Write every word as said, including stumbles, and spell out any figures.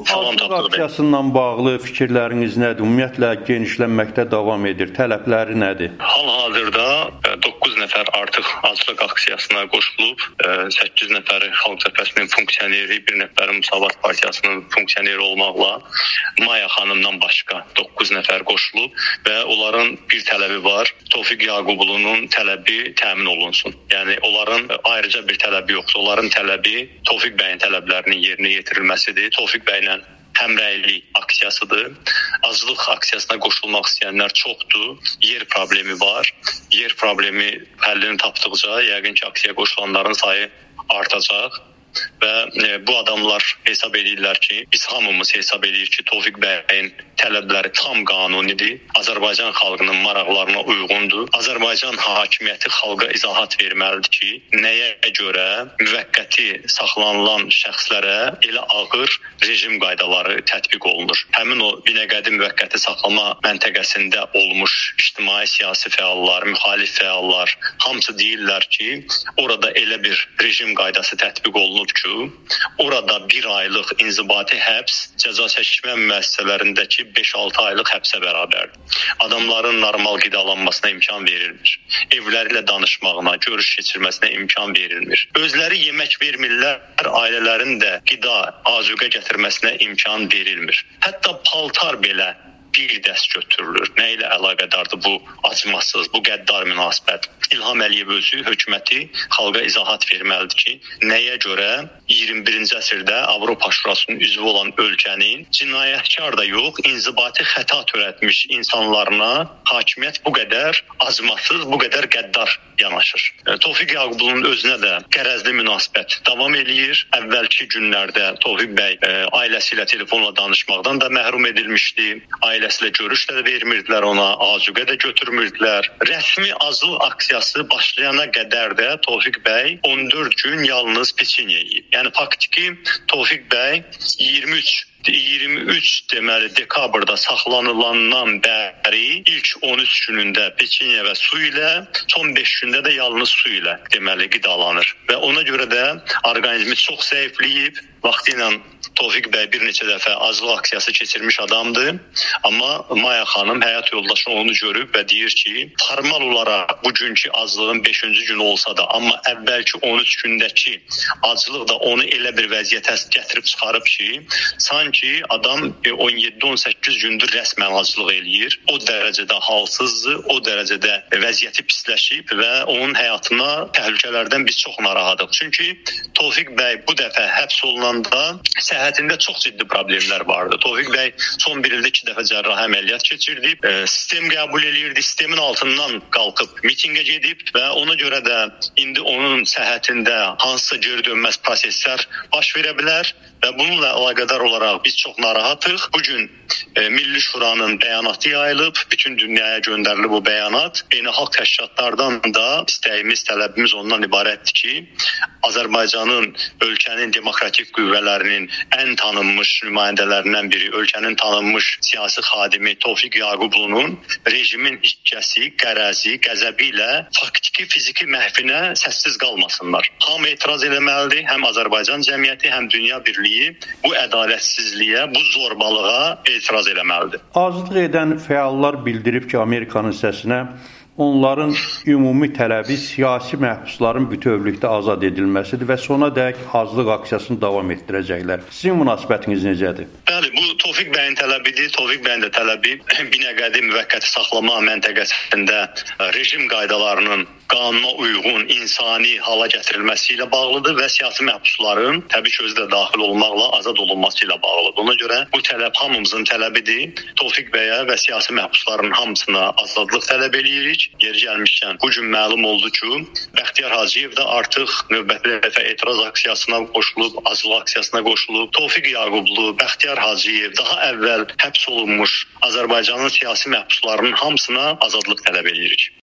Salam Azlıq aksiyasından bağlı fikirləriniz nədir? Ümumiyyətlə genişlənməkdə davam edir. Tələbləri nədir? Hal-hazırda doqquz nəfər artıq azlıq aksiyasına qoşulub, səkkiz nəfəri Xalq Cəbhəsinin funksioneri, bir nəfəri Müsavat Partiyasının funksioneri olmaqla Maya xanımdan başqa doqquz nəfər qoşulub və onların bir tələbi var. Tofiq Yaqublunun tələbi təmin olunsun. Yəni onların ayrıca bir tələbi yoxdur. Onların tələbi Tofiq bəyin tələblərinin yerinə yetirilməsidir. Tofiq bəylə həmrəylik aksiyasıdır. Azlıq aksiyasına qoşulmaq istəyənlər çoxdur. Yer problemi var. Yer problemi həllini tapdıqca yəqin ki, aksiyaya qoşulanların sayı artacaq. Və bu adamlar hesab edirlər ki, biz hamımız hesab edirik ki, Tofiq bəyin tələbləri tam qanunidir. Azərbaycan xalqının maraqlarına uyğundur. Azərbaycan hakimiyyəti xalqa izahat verməlidir ki, nəyə görə müvəqqəti saxlanılan şəxslərə elə ağır rejim qaydaları tətbiq olunur. Həmin o Binəqədi müvəqqəti saxlama məntəqəsində olmuş ictimai siyasi fəallar, müxalif fəallar hamısı deyirlər ki, orada elə bir rejim qaydası tətbiq olunur ki, orada bir aylıq inzibati həbs cəza çəkmə müəssisələrindəki beş altı aylıq həbsə bərabərdir. Adamların normal qidalanmasına imkan verilmir. Evləri ilə danışmağına, görüş keçirməsinə imkan verilmir. Özləri yemək vermirlər, ailələrin də qida, azuqə gətirməsinə imkan verilmir. Hətta paltar belə bir dəst götürülür. Nə ilə əlaqədardır bu acımasız, bu qəddar münasibət? İlham Əliyev özü hökuməti xalqa izahat verməlidir ki, nəyə görə iyirmi birinci əsrdə Avropa Şurasının üzvü olan ölkənin cinayətkar da yox, inzibati xəta törətmiş insanlarına hakimiyyət bu qədər acımasız, bu qədər qəddar yanaşır. Tofiq Yaqublunun özünə də qərəzli münasibət davam eləyir. Əvvəlki günlərdə Tofiq bəy ailəsi ilə telefonla danışmaqdan da məhrum edilmişdi. Ailəsi ilə görüş də vermirdilər ona, azuqə də götürmürdülər. Rəsmi azlıq aksiyası başlayana qədər də Tofiq bəy on dörd gün yalnız peçenye yeyib. Yəni faktiki Tofiq bəy iyirmi üç iyirmi üç deməli dekabrda saxlanılandan bəri ilk on üç günündə peçenye və su ilə, son beş gündə də yalnız su ilə deməli qidalanır. Və ona görə də orqanizmi çox zəifləyib. Vaxtilə Tofiq bəy bir neçə dəfə azlıq aksiyası keçirmiş adamdır. Amma Maya xanım həyat yoldaşı onu görüb və deyir ki, formal olaraq bugünkü azlığın beşinci günü olsa da, amma əvvəlki on üç gündəki aclıq da onu elə bir vəziyyətə gətirib çıxarıb ki, sanki adam on yeddi on səkkiz gündür rəsmən aclıq eləyir. O dərəcədə halsızdır, o dərəcədə vəziyyəti pisləşib və onun həyatına təhlükələrdən biz çox narahatıq. Çünki Tofiq bəy bu dəfə həbs olunanda səhhətində çox ciddi problemlər vardı. Tofiq bəy son bir ildə iki dəfə cərrahi əməliyyat keçirdib, e, sistem qəbul eləyirdi, sistemin altından qalxıb mitinqə gedib və ona görə də indi onun səhhətində hansısa geri dönməz proseslər baş verə bilər və bununla əlaqədar olaraq biz çox narahatıq. Bugün e, Milli Şuranın bəyanatı yayılıb, bütün dünyaya göndərilib bu bəyanat. Beynəlxalq təşkilatlardan da istəyimiz, tələbimiz ondan ibarətdir ki, Azərbaycanın ölkənin demokratik qüvvələrinin ən tanınmış nümayəndələrindən biri, ölkənin tanınmış siyasi xadimi Tofiq Yaqublunun rejimin hikkəsi, qərəzi, qəzəbi ilə faktiki, fiziki məhvinə səssiz qalmasınlar. Hamı etiraz eləməlidir, həm Azərbaycan cəmiyyəti, həm dünya birliyi bu ədalətsizliyə, bu zorbalığa etiraz eləməlidir. Azlıq edən fəallar bildirib ki, Amerikanın səsinə onların ümumi tələbi siyasi məhbusların bütövlükdə azad edilməsidir və sona dək azlıq aksiyasını davam etdirəcəklər. Sizin münasibətiniz necədir? Bəli, bu Tofiq bəyin tələbidir. Tofiq bəyin də tələbi Binəqədi müvəqqəti saxlama məntəqəsində rejim qaydalarının qanuna uyğun insani hala gətirilməsi ilə bağlıdır və siyasi məhbusların təbii ki, özü də daxil olmaqla azad olunması ilə bağlıdır. Ona görə bu tələb hamımızın tələbidir. Tofiq bəyə və siyasi məhbusların hamısına azadlıq tələb edirik. Yeri gəlmişkən, bu gün məlum oldu ki, Bəxtiyar Hacıyev də artıq növbəti dəfə etiraz aksiyasına qoşulub, azlıq aksiyasına qoşulub. Tofiq Yaqublu, Bəxtiyar Hacıyev daha əvvəl həbs olunmuş Azərbaycanın siyasi məhbuslarının hamısına azadlıq tələb edirik.